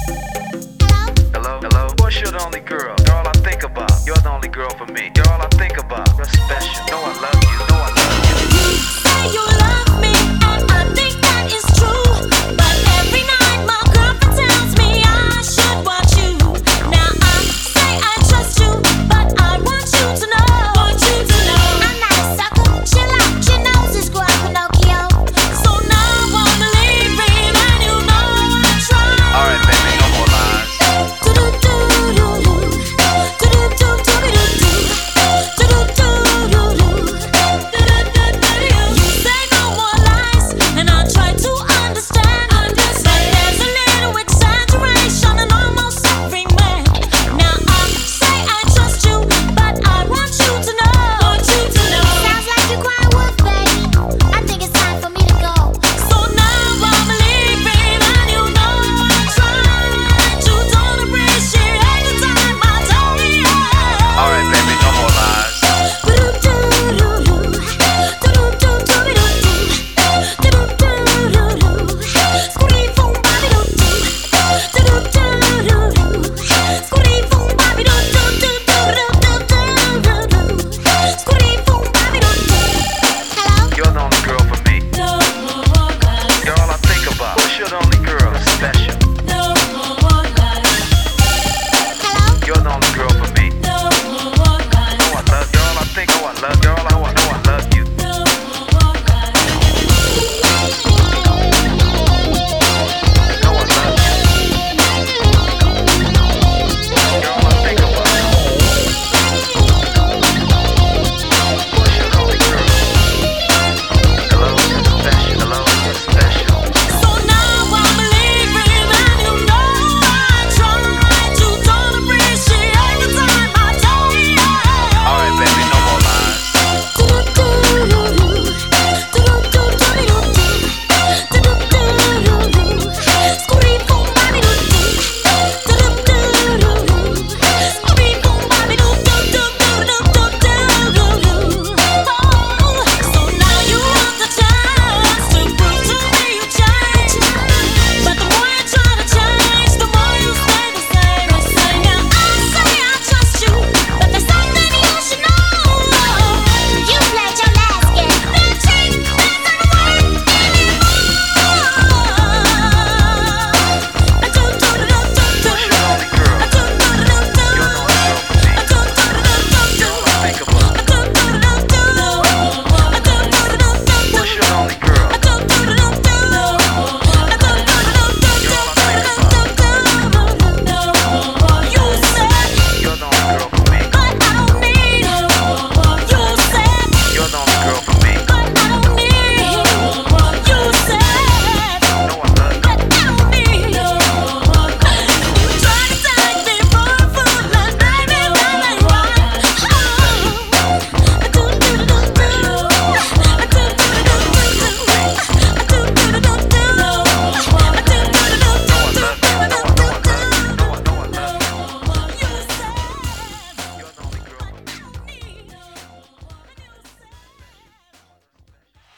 Hello? Hello? What's you're the only girl? You're all I think about. You're the only girl for me. You're all I think about. You're special. Know I love you. Know I love you. Say you love me.